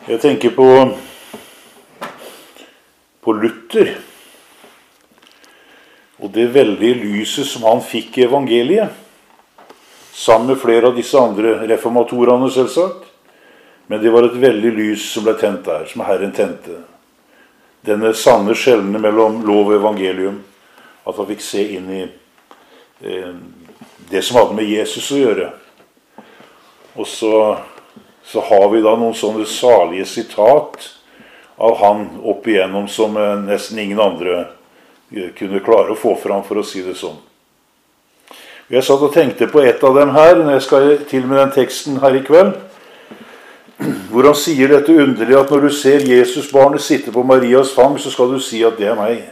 Jeg tenker på Luther, og det veldige lyset som han fikk i evangeliet, sammen med flere av disse andre reformatorene selvsagt. Men det var et veldig lys som ble tent der, som Herren tente. Denne sanne skjellene mellom lov og evangelium, at han fikk se inn i det som hadde med Jesus å gjøre. Og så har vi da noen sånne salige sitat av han opp igjennom som nesten ingen andre kunne klare å få fram, for å si det sånn. Jeg satt og tenkte på et av dem her, når jeg skal til med den teksten her i kveld, hvor han sier dette underlig, at når du ser Jesusbarnet sitte på Marias fang, så skal du si at det er meg.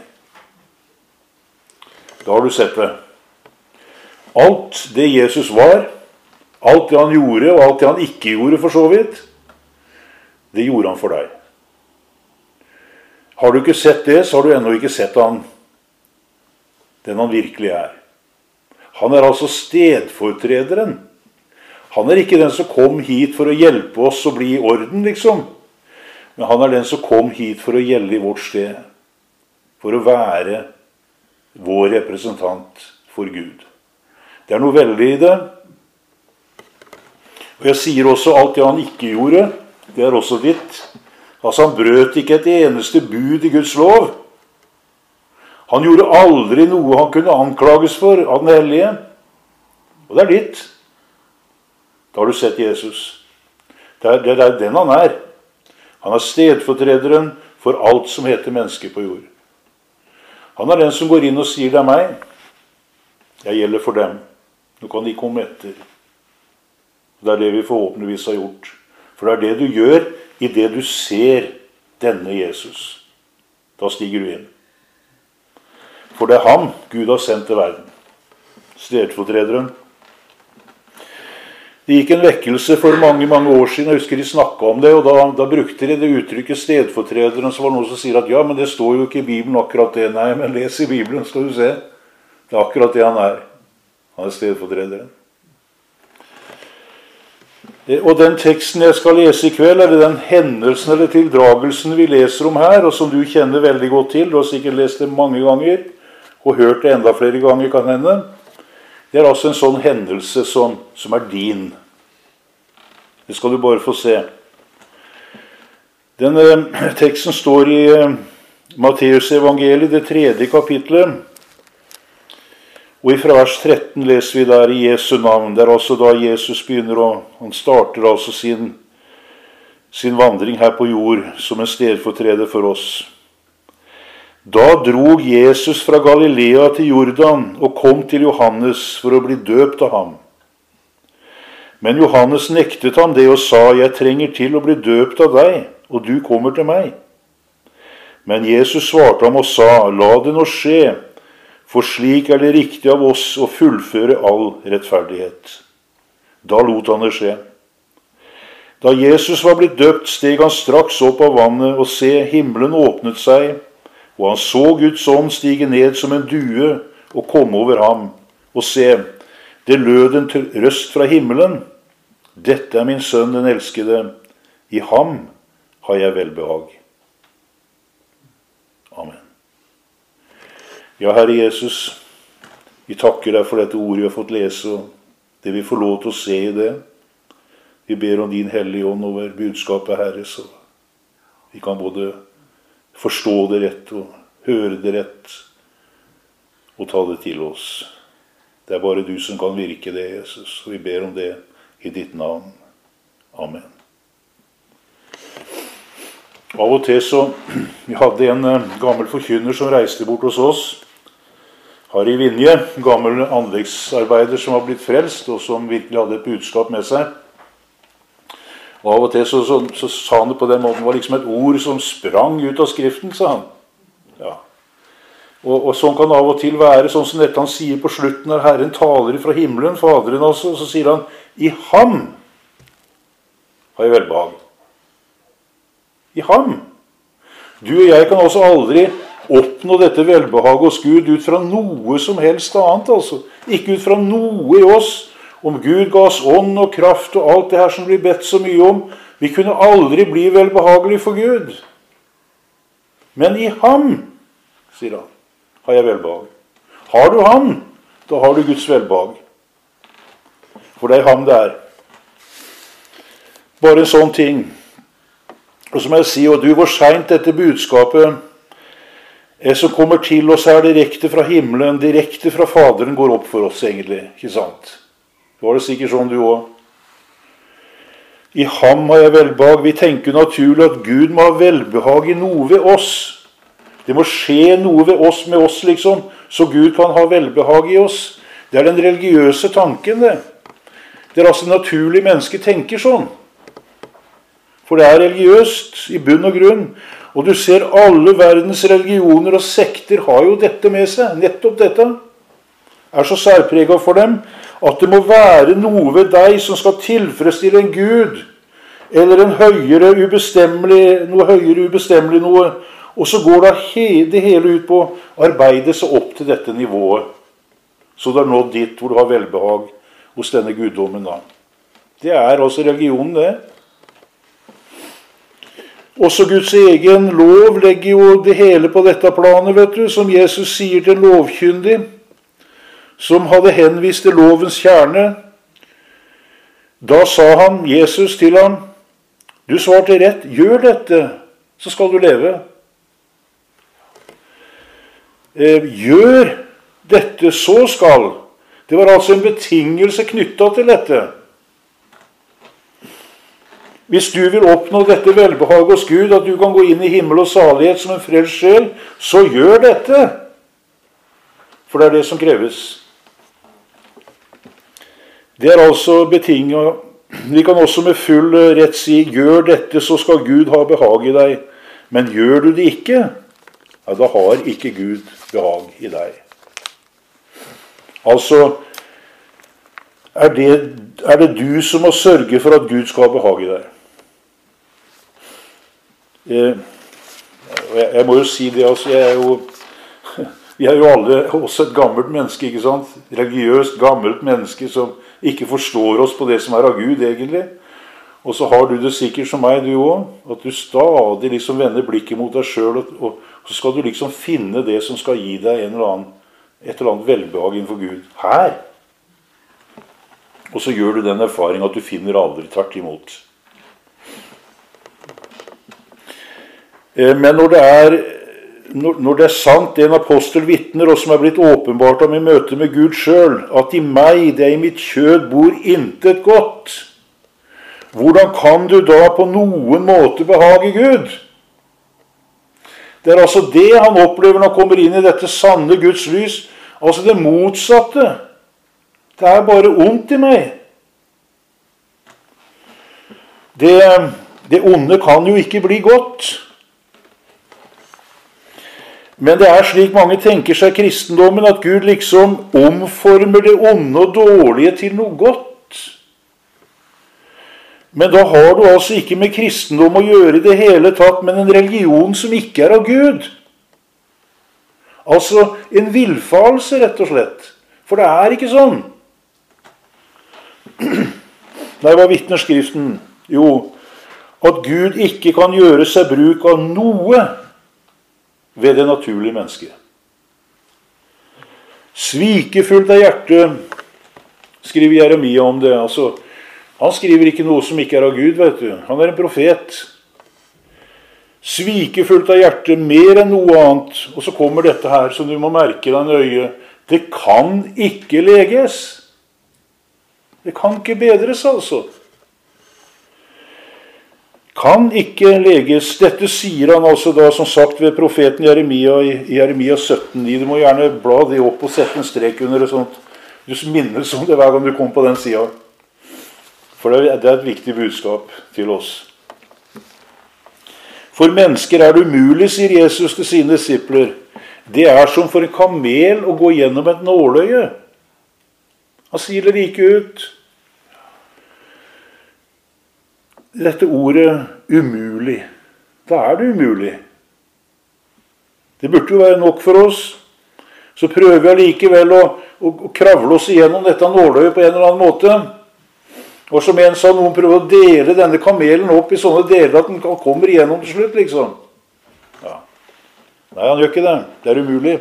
Da har du sett det. Alt det Jesus var, alt det han gjorde, og alt det han ikke gjorde for så vidt, det gjorde han for deg. Har du ikke sett det, så har du ennå ikke sett han, den han virkelig er. Han er altså stedfortrederen. Han er ikke den som kom hit for å hjelpe oss å bli i orden, liksom. Men han er den som kom hit for å gjelde i vårt sted. For å være vår representant for Gud. Det er noe veldig i det. Og jeg sier også alt det han ikke gjorde, det er også ditt. Altså han brøt ikke et eneste bud i Guds lov. Han gjorde aldri noe han kunne anklages for av den hellige. Og det er ditt. Da har du sett Jesus. Det er den han er. Han er stedfortrederen for alt som heter mennesker på jord. Han er den som går inn og sier det er meg. Jeg gjelder for dem. Nå kan de komme etter. Det er det vi forhåpentligvis har gjort. For det er det du gjør i det du ser denne Jesus. Da stiger du inn. For det er ham Gud har sendt til verden. Stedfortrederen. Det gikk en vekkelse for mange, mange år siden. Jeg husker de snakket om det, og da brukte de det uttrykket stedfortrederen. Så var det noen som sier at ja, men det står jo ikke i Bibelen akkurat det. Nei, men les i Bibelen, skal du se. Det er akkurat det han er. Han er stedfortrederen. Og den teksten jeg skal lese i kveld, er det den hendelsen eller tildragelsen vi leser om her, og som du kjenner veldig godt til. Du har sikkert lest det mange ganger, og hørt det enda flere ganger, kan hende. Det er altså en sånn hendelse som er din. Det skal du bare få se. Denne teksten står i Matteus evangeliet, det 3. kapitlet. Og fra vers 13 leser vi der i Jesu navn. Det er altså da Jesus begynner, og han starter altså sin vandring her på jord som en stedfortreder for oss. Da drog Jesus fra Galilea til Jordan og kom til Johannes for å bli døpt av ham. Men Johannes nektet ham det og sa, jeg trenger til å bli døpt av deg, og du kommer til meg. Men Jesus svarte ham og sa, la det nå skje, for slik er det riktig av oss å fullføre all rettferdighet. Da lot han det skje. Da Jesus var blitt døpt, steg han straks opp av vannet, og se, himmelen åpnet seg, og han så Guds ånd stige ned som en due og komme over ham. Og se, det lød en røst fra himmelen. Dette er min sønn, den elskede. I ham har jeg velbehag. Amen. Ja, Herre Jesus, vi takker deg for dette ordet vi har fått lese, og det vi får lov til å se i det. Vi ber om din hellige ånd over budskapet, Herre, så vi kan både forstå det rett og høre det rett og ta det til oss. Det er bare du som kan virke det, Jesus. Og vi ber om det i ditt navn. Amen. Av og til så vi hadde en gammel forkynner som reiste bort hos oss. Harry Vinje, en gammel anleggsarbeider som var blitt frelst, og som virkelig hadde et budskap med seg. Og av og til så sa han det på den måten, det var liksom et ord som sprang ut av skriften, sa han. Ja. Og sånn kan av og til være, sånn som dette han sier på slutten, når Herren taler fra himmelen, Faderen altså, så sier han, i ham har jeg velbehag. I ham. Du og jeg kan også aldri oppnå dette velbehag hos Gud ut fra noe som helst annet, altså. Ikke ut fra noe i oss. Om Gud ga oss ånd og kraft og alt det her som blir bedt så mye om, Vi kunne aldri bli velbehagelig for Gud. Men i ham, sier han, har jeg velbehag. Har du ham, da har du Guds velbehag. For det er ham det er. Bare en sånn ting. Og som jeg sier, og du, hvor sent dette budskapet som kommer til oss her direkte fra himmelen, direkte fra Faderen, går opp for oss egentlig, ikke sant? Det var det sikkert sånn du også. I ham har jeg velbehag. Vi tenker naturlig at Gud må ha velbehag i noe ved oss. Det må skje noe ved oss med oss, liksom, så Gud kan ha velbehag i oss. Det er den religiøse tanken, det. Det er altså naturlig mennesker tenker sånn. For det er religiøst i bunn og grunn. Og du ser alle verdens religioner og sekter har jo dette med seg. Nettopp dette er så særpreget for dem at det må være noe ved deg som skal tilfredsstille en Gud, eller en høyere ubestemmelig, noe. Og så går det hele ut på å arbeide seg opp til dette nivået. Så det er nådd dit hvor du har velbehag hos denne guddommen da. Det er altså religionen det. Også Guds egen lov legger jo det hele på dette planet, vet du, som Jesus sier til lovkyndig, som hadde henvist til lovens kjerne. Da sa han, Jesus, til ham, du svarte rett, gjør dette, så skal du leve. Gjør dette, så skal. Det var altså en betingelse knyttet til dette. Hvis du vil oppnå dette velbehag hos Gud, at du kan gå inn i himmel og salighet som en frelst sjel, så gjør dette. For det er det som kreves. Det er altså betinget. Vi kan også med full rett si, gjør dette, så skal Gud ha behag i deg. Men gjør du det ikke, ja, da har ikke Gud behag i deg. Altså, er det du som må sørge for at Gud skal ha behag i deg. Jeg må jo si det, altså, vi er jo alle også et gammelt menneske, ikke sant? Religiøst gammelt menneske som ikke forstår oss på det som er av Gud egentlig. Og så har du det sikkert som meg, du også, at du stadig liksom vender blikket mot deg selv, og så skal du liksom finne det som skal gi deg et eller annet velbehag innenfor Gud. Her! Og så gjør du den erfaring at du finner aldri, tvert imot. Men når det er sant, det en apostel vitner, og som er blitt åpenbart om i møte med Gud selv, at i meg, det er i mitt kjød, bor intet godt, hvordan kan du da på noen måte behage Gud? Det er altså det han opplever når han kommer inn i dette sanne Guds lys, altså det motsatte. Det er bare ondt i meg. Det onde kan jo ikke bli godt. Men det er slik mange tenker seg kristendommen, at Gud liksom omformer det onde og dårlige til noe godt. Men da har du altså ikke med kristendom å gjøre i det hele tatt, men en religion som ikke er av Gud. Altså en villfarelse, rett og slett. For det er ikke sånn. Nei, hva vitner Skriften? Jo, at Gud ikke kan gjøre seg bruk av noe ved det naturlige mennesket. Svikefullt av hjertet, skriver Jeremia om det. Altså, han skriver ikke noe som ikke er av Gud, vet du. Han er en profet. Svikefullt av hjertet, mer enn noe annet. Og så kommer dette her, som du må merke deg nøye. Det kan ikke leges. Det kan ikke bedres, altså. Kan ikke leges. Dette sier han altså da, som sagt, ved profeten Jeremia i Jeremia 17,9. Du må gjerne bla det opp og sette en strek under det, sånt. Du minnes om det hver gang du kommer på den siden. For det er et viktig budskap til oss. For mennesker er det umulig, sier Jesus til sine disipler. Det er som for en kamel å gå gjennom et nåløye. Han sier det like ut. Dette ordet umulig, da er det umulig. Det burde jo være nok for oss. Så prøver vi allikevel å kravle oss igjennom dette nåløyet på en eller annen måte. Og som en sa, noen prøver å dele denne kamelen opp i sånne deler at den kommer igjennom til slutt, liksom. Ja. Nei, han gjør ikke det. Det er umulig.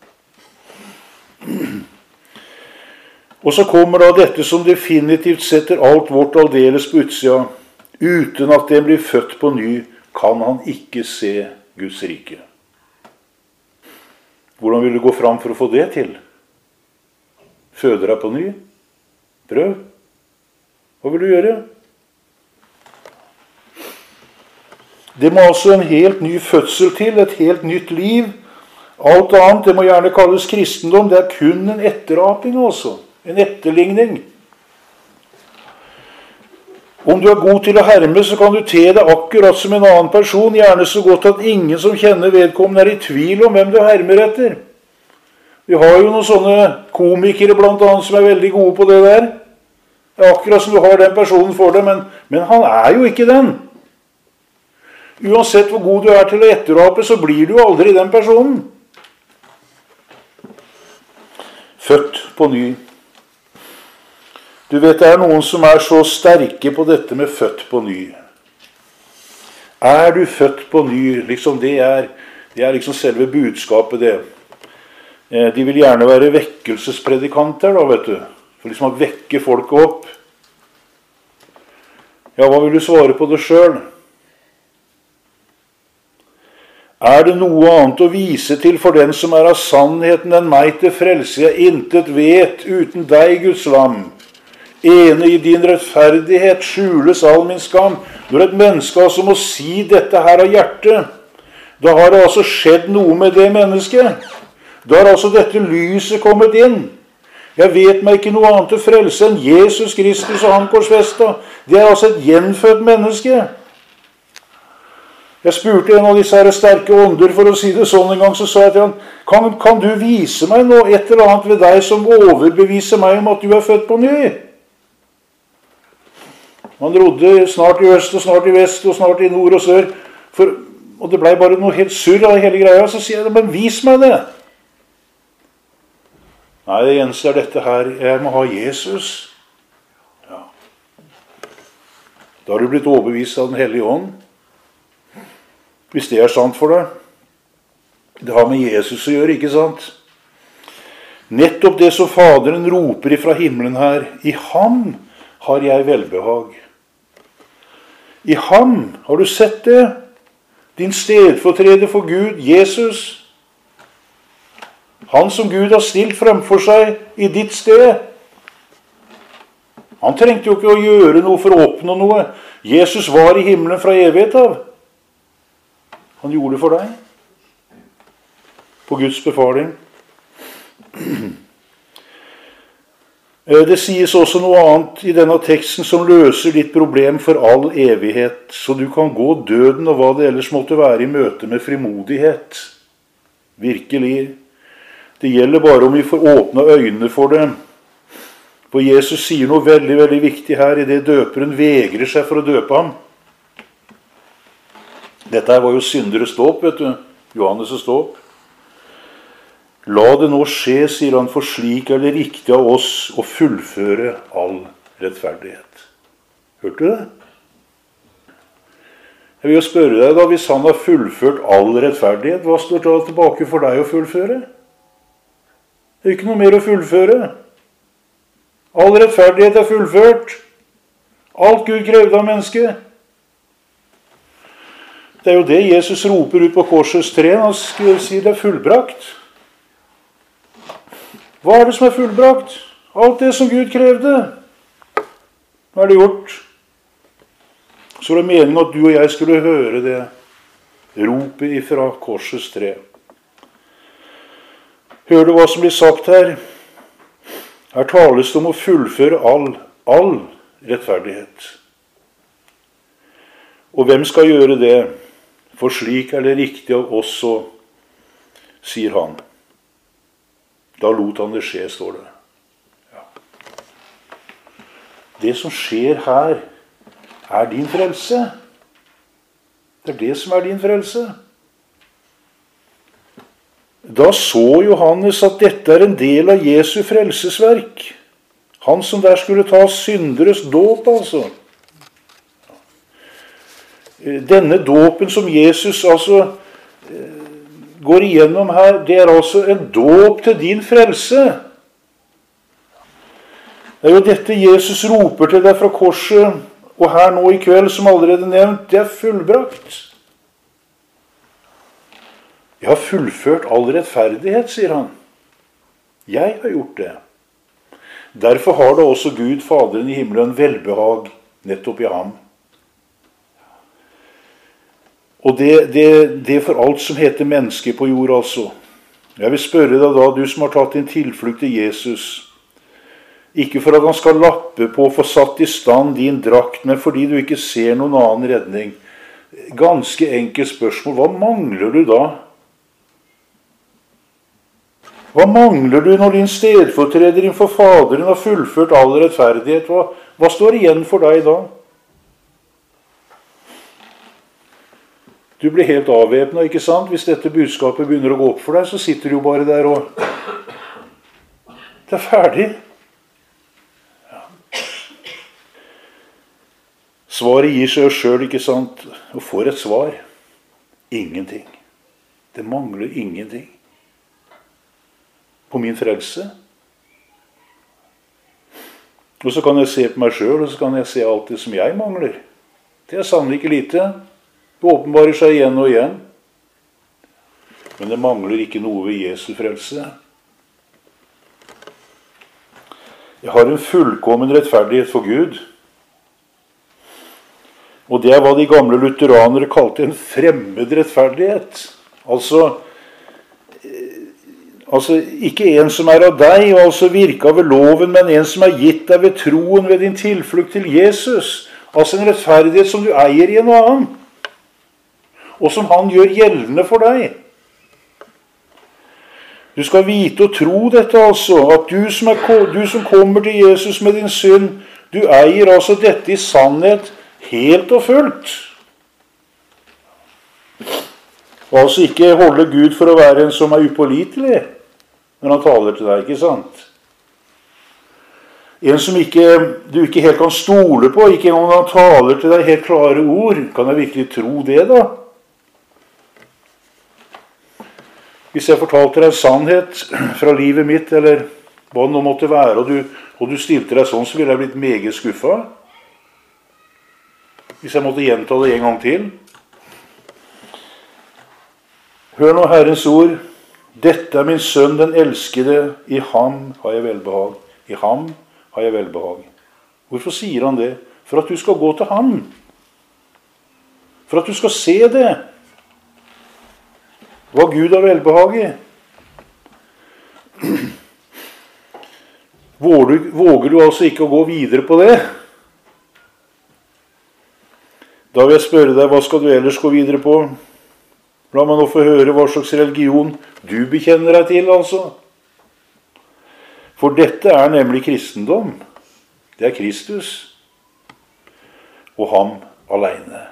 Og så kommer da dette som definitivt setter alt vårt aldeles på utsida. Uten at den blir født på ny, kan han ikke se Guds rike. Hvordan vil du gå fram for å få det til? Føde deg på ny? Prøv. Hva vil du gjøre? Det må altså en helt ny fødsel til, et helt nytt liv. Alt annet, det må gjerne kalles kristendom, det er kun en etteraping også. En etterligning. Om du er god til å herme, så kan du te deg akkurat som en annen person, gjerne så godt at ingen som kjenner vedkommende er i tvil om hvem du hermer etter. Vi har jo noen sånne komikere blant annet som er veldig gode på det der. Det er akkurat som du har den personen for deg, men han er jo ikke den. Uansett hvor god du er til å etterape, så blir du aldri den personen. Født på ny. Du vet, det er noen som er så sterke på dette med født på ny. Er du født på ny, liksom det er liksom selve budskapet det. De vil gjerne være vekkelsespredikanter da, vet du. For liksom å vekke folk opp. Ja, hva vil du svare på det selv? Er det noe annet å vise til for den som er av sannheten enn meg til frelse jeg intet vet uten deg, Guds lam? Ene i din rettferdighet skjules all min skam. Når et menneske altså må si dette her av hjertet, da har det altså skjedd noe med det mennesket. Da har altså dette lyset kommet inn. Jeg vet meg ikke noe annet til frelse enn Jesus Kristus og han korsfestet. Det er altså et gjenfødt menneske. Jeg spurte en av disse her sterke ånder, for å si det sånn en gang, så sa jeg til han, kan du vise meg noe, et eller annet ved deg som overbeviser meg om at du er født på ny? Han rodde snart i øst og snart i vest og snart i nord og sør, og det ble bare noe helt surr av hele greia. Så sier jeg, men vis meg det. Nei, det eneste er dette her, jeg må ha Jesus. Ja. Da har du blitt overbevist av den hellige ånd. Hvis det er sant for deg. Det har med Jesus å gjøre, ikke sant? Nettopp det som Faderen roper ifra himmelen her, i ham har jeg velbehag. I ham, har du sett det? Din stedfortreder for Gud, Jesus. Han som Gud har stilt fremfor seg i ditt sted. Han trengte jo ikke å gjøre noe for å oppnå noe. Jesus var i himmelen fra evighet av. Han gjorde det for deg. På Guds befaling. Det sies også noe annet i denne teksten som løser ditt problem for all evighet, så du kan gå døden og hva det ellers måtte være i møte med frimodighet. Virkelig. Det gjelder bare om vi får åpne øynene for det. For Jesus sier noe veldig, veldig viktig her i det døperen vegrer seg for å døpe ham. Dette her var jo synderes dåp, vet du. Johannes' dåp. La det nå skje, sier han, for slik er det riktig av oss å fullføre all rettferdighet. Hørte du det? Jeg vil jo spørre deg da, hvis han har fullført all rettferdighet, hva står da tilbake for deg å fullføre? Det er ikke noe mer å fullføre. All rettferdighet er fullført. Alt Gud krevde av mennesket. Det er jo det Jesus roper ut på korsets tre. Han sier det er fullbrakt. Hva er det som er fullbrakt? Alt det som Gud krevde. Hva er det gjort? Så er det meningen at du og jeg skulle høre det ropet ifra korsets tre. Hør du hva som blir sagt her? Her tales det om å fullføre all rettferdighet. Og hvem skal gjøre det? For slik er det riktig av oss, så, sier han. Da lot han det skje, står det. Ja. Det som skjer her, er din frelse. Det er det som er din frelse. Da så Johannes at dette er en del av Jesu frelsesverk. Han som der skulle ta synderes dåp, altså. Denne dåpen som Jesus går igjennom her, det er altså en dåp til din frelse. Det er jo dette Jesus roper til deg fra korset, og her nå i kveld, som allerede nevnt, det er fullbrakt. Jeg har fullført all rettferdighet, sier han. Jeg har gjort det. Derfor har da også Gud, Faderen i himmelen, velbehag nettopp i ham. Og det for alt som heter menneske på jord, altså. Jeg vil spørre deg da, du som har tatt din tilflukt til Jesus, ikke for at han skal lappe på og få satt i stand din drakt, men fordi du ikke ser noen annen redning. Ganske enkelt spørsmål, hva mangler du da? Hva mangler du når din stedfortreder innenfor Faderen har fullført all rettferdighet? Hva står igjen for deg da? Du blir helt avvæpnet, ikke sant? Hvis dette budskapet begynner å gå opp for deg, så sitter du jo bare der og det er ferdig. Ja. Svaret gir seg selv, ikke sant? Og får et svar. Ingenting. Det mangler ingenting. På min frelse. Og så kan jeg se på meg selv, og så kan jeg se alt det som jeg mangler. Det er sannelig ikke lite. Det åpenbarer seg igjen og igjen. Men det mangler ikke noe ved Jesu frelse. Jeg har en fullkommen rettferdighet for Gud. Og det er hva de gamle lutheranere kalte en fremmed rettferdighet. Altså ikke en som er av deg, og altså virka ved loven, men en som er gitt deg ved troen ved din tilflukt til Jesus. Altså en rettferdighet som du eier i en annen, og som han gjør gjeldende for deg. Du skal vite og tro dette altså, at du som kommer til Jesus med din synd, du eier altså dette i sannhet helt og fullt. Og altså ikke holde Gud for å være en som er upålitelig når han taler til deg, ikke sant? En som du ikke helt kan stole på, ikke engang når han taler til deg helt klare ord. Kan jeg virkelig tro det da? Hvis jeg fortalte deg en sannhet fra livet mitt, eller hva det nå måtte være, og du stilte deg sånn, så ville jeg blitt meget skuffet. Hvis jeg måtte gjenta det en gang til. Hør nå Herrens ord. Dette er min sønn, den elskede. I ham har jeg velbehag. I ham har jeg velbehag. Hvorfor sier han det? For at du skal gå til ham. For at du skal se det. Hva Gud har velbehag i. Våger du altså ikke å gå videre på det? Da vil jeg spørre deg, hva skal du ellers gå videre på? La meg nå få høre hva slags religion du bekjenner deg til, altså. For dette er nemlig kristendom. Det er Kristus. Og ham alene.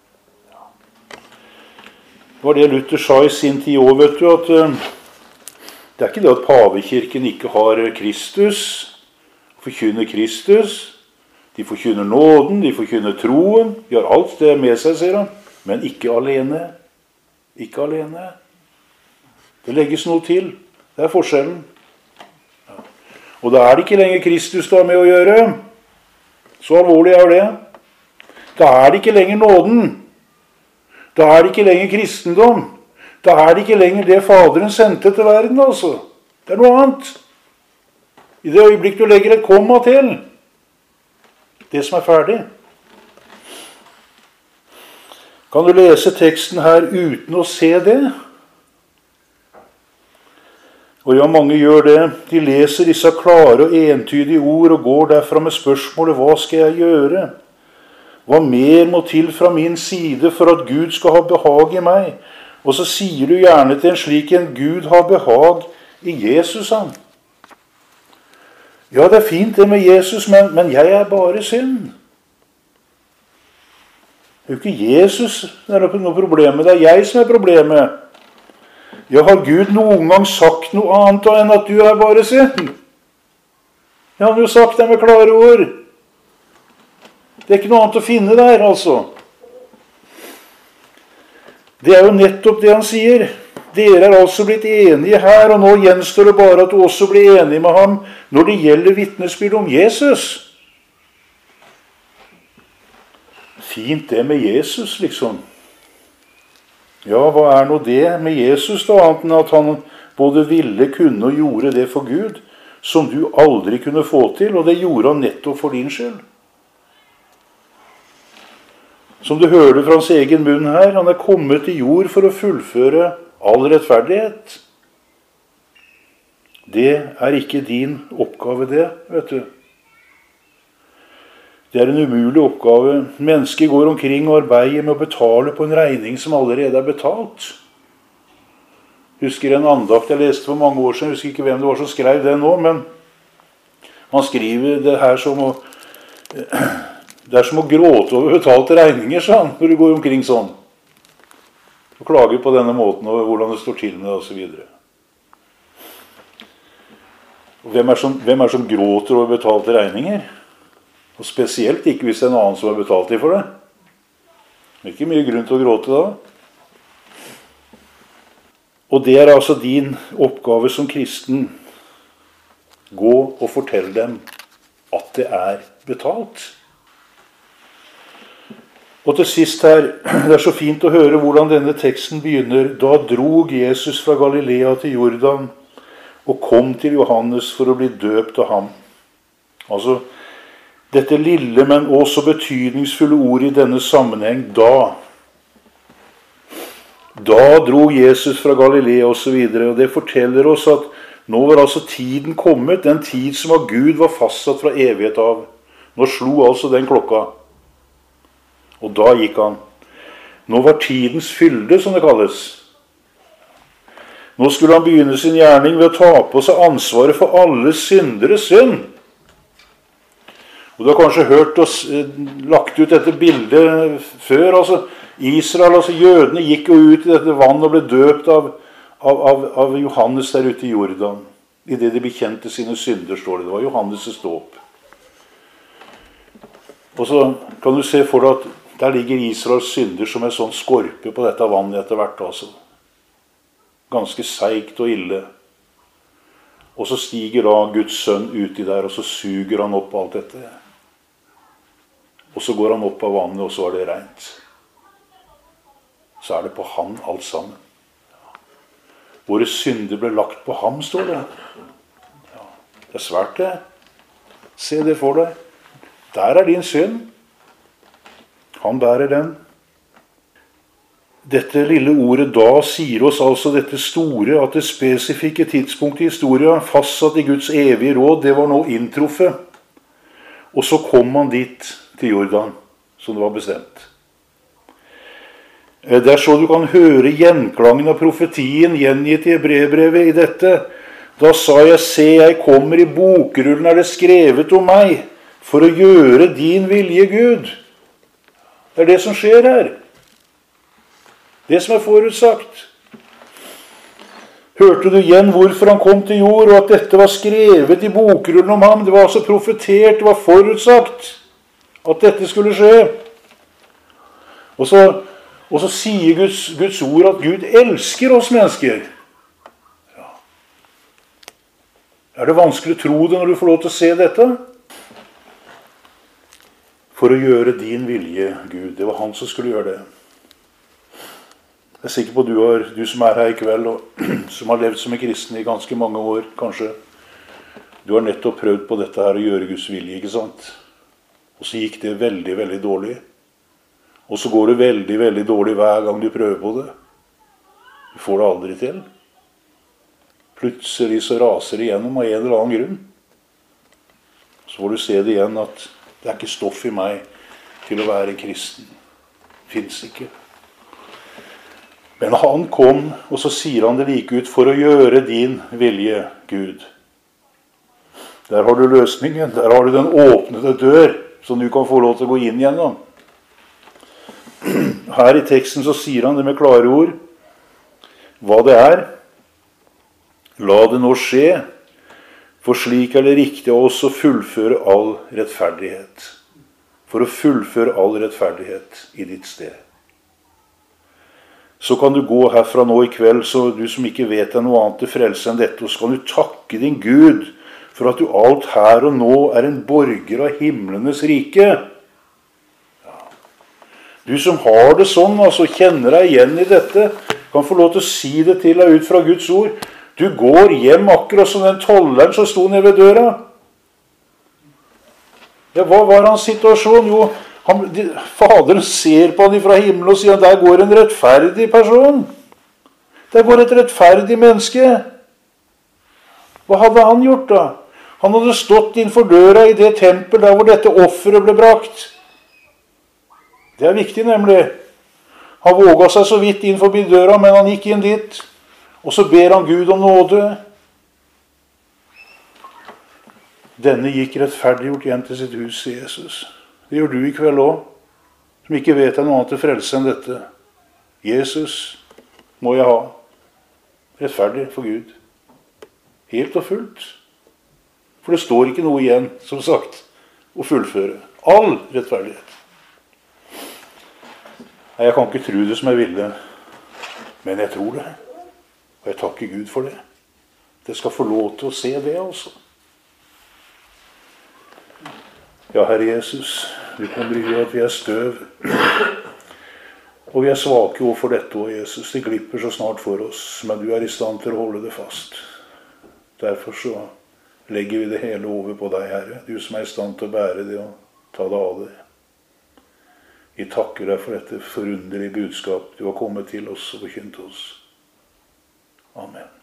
Det var det Luther sa i sin tid også, vet du, at det er ikke det at pavekirken ikke har Kristus, forkynner Kristus. De forkynner nåden, de forkynner troen, de har alt det med seg, sier han, men ikke alene. Ikke alene. Det legges noe til. Det er forskjellen. Ja. Og da er det ikke lenger Kristus da med å gjøre. Så alvorlig er det. Da er det ikke lenger nåden. Da er det ikke lenger kristendom. Da er det ikke lenger det Faderen sendte til verden, altså. Det er noe annet. I det øyeblikk du legger et komma til. Det som er ferdig. Kan du lese teksten her uten å se det? Og ja, mange gjør det. De leser disse klare og entydige ord og går derfra med spørsmålet, hva skal jeg gjøre? Hva mer må til fra min side for at Gud skal ha behag i meg? Og så sier du gjerne til en slik en Gud har behag i Jesus, han. Ja, det er fint det med Jesus, men jeg er bare synd. Det er jo ikke Jesus det er noe problem med. Det er jeg som er problemet. Ja, har Gud noen gang sagt noe annet enn at du er bare synd? Jeg har jo sagt det med klare ord. Det er ikke noe annet å finne der, altså. Det er jo nettopp det han sier. Dere er altså blitt enige her, og nå gjenstår det bare at du også blir enig med ham når det gjelder vitnesbyrd om Jesus. Fint det med Jesus, liksom. Ja, hva er nå det med Jesus da, annet enn at han både ville, kunne og gjorde det for Gud, som du aldri kunne få til, og det gjorde han nettopp for din skyld. Som du hørte fra hans egen munn her, han er kommet til jord for å fullføre all rettferdighet. Det er ikke din oppgave det, vet du. Det er en umulig oppgave. Mennesker går omkring og arbeider med å betale på en regning som allerede er betalt. Husker en andakt jeg leste for mange år siden, jeg husker ikke hvem det var som skrev det nå, men man skriver det her som å, det er som å gråte over betalte regninger, sånn, når du går omkring sånn. Og klager på denne måten over hvordan det står til med det, og så videre. Hvem er som gråter over betalte regninger? Og spesielt ikke hvis det er en annen som har betalt dem for det. Det er ikke mye grunn til å gråte da. Og det er altså din oppgave som kristen. Gå og fortell dem at det er betalt. Og til sist her, det er så fint å høre hvordan denne teksten begynner. Da drog Jesus fra Galilea til Jordan og kom til Johannes for å bli døpt av ham. Altså, dette lille, men også betydningsfulle ord i denne sammenheng, da. Da drog Jesus fra Galilea og så videre, og det forteller oss at nå var altså tiden kommet, den tid som av Gud var fastsatt fra evighet av. Nå slo altså den klokka. Og da gikk han. Nå var tidens fylde, som det kalles. Nå skulle han begynne sin gjerning ved å ta på seg ansvaret for alle synderes synd. Og du har kanskje hørt oss lagt ut dette bildet før. Altså Israel, altså jødene, gikk jo ut i dette vannet og ble døpt av Johannes der ute i Jordan. I det de bekjente sine synder, står det. Det var Johannes' dåp. Og så kan du se for deg at der ligger Israels synder som en sånn skorpe på dette vannet etter hvert. Altså. Ganske seigt og ille. Og så stiger da Guds sønn uti der, og så suger han opp alt dette. Og så går han opp av vannet, og så er det rent. Så er det på han alt sammen. Våre synder ble lagt på ham, står det. Ja, det er svært det. Se det for deg. Der er din synd. Han bærer den. Dette lille ordet da sier oss altså dette store, at det spesifikke tidspunktet i historien, fastsatt i Guds evige råd, det var nå inntruffet. Og så kom man dit til Jordan, som det var bestemt. Det er så du kan høre gjenklangen av profetien gjengitt i Hebreerbrevet i dette. Da sa jeg, se, jeg kommer, i bokrullen er det skrevet om meg, for å gjøre din vilje, Gud. Det er det som skjer her. Det som er forutsagt. Hørte du igjen hvorfor han kom til jord, og at dette var skrevet i bokrullen om ham? Det var altså profetert, det var forutsagt at dette skulle skje. Og så sier Guds ord at Gud elsker oss mennesker. Ja. Er det vanskelig å tro det når du får lov til å se dette? For å gjøre din vilje, Gud. Det var han som skulle gjøre det. Jeg er sikker på at du som er her i kveld, og som har levd som en kristen i ganske mange år, kanskje, du har nettopp prøvd på dette her å gjøre Guds vilje, ikke sant? Og så gikk det veldig, veldig dårlig. Og så går det veldig, veldig dårlig hver gang du prøver på det. Du får det aldri til. Plutselig så raser det igjennom av en eller annen grunn. Så får du se det igjen at det er ikke stoff i meg til å være kristen. Fins ikke. Men han kom, og så sier han det like ut, for å gjøre din vilje, Gud. Der har du løsningen. Der har du den åpnede dør, som du kan få lov til å gå inn gjennom. Her i teksten så sier han det med klare ord. Hva det er. La det nå skje. For slik er det riktig av oss å fullføre all rettferdighet. For å fullføre all rettferdighet i ditt sted. Så kan du gå herfra nå i kveld, så du som ikke vet deg noe annet til frelse enn dette, og så kan du takke din Gud for at du alt her og nå er en borger av himlenes rike. Ja. Du som har det sånn, altså kjenner deg igjen i dette, kan få lov til å si det til deg ut fra Guds ord. Du går hjem akkurat som den tolleren som sto nede ved døra. Ja, hva var hans situasjon? Jo, Faderen ser på han fra himmelen og sier at der går en rettferdig person. Der går et rettferdig menneske. Hva hadde han gjort da? Han hadde stått innenfor døra i det tempel der hvor dette offeret ble brakt. Det er viktig nemlig. Han våget seg så vidt inn forbi døra, men han gikk inn dit. Og så ber han Gud om nåde. Denne gikk rettferdiggjort hjem til sitt hus, sier Jesus. Det gjør du i kveld også, som ikke vet noe annet til frelse enn dette. Jesus må jeg ha. Rettferdig for Gud. Helt og fullt. For det står ikke noe igjen, som sagt, å fullføre. All rettferdighet. Nei, jeg kan ikke tro det som jeg ville, men jeg tror det. Og jeg takker Gud for det. Det skal få lov til å se det også. Ja, Herre Jesus, du kommer i at vi er støv. Og vi er svake overfor dette også, Jesus. Det glipper så snart for oss, men du er i stand til å holde det fast. Derfor så legger vi det hele over på deg, Herre. Du som er i stand til å bære det og ta det av det. Vi takker deg for dette forunderlige budskap du har kommet til oss og forkynt oss. Amen.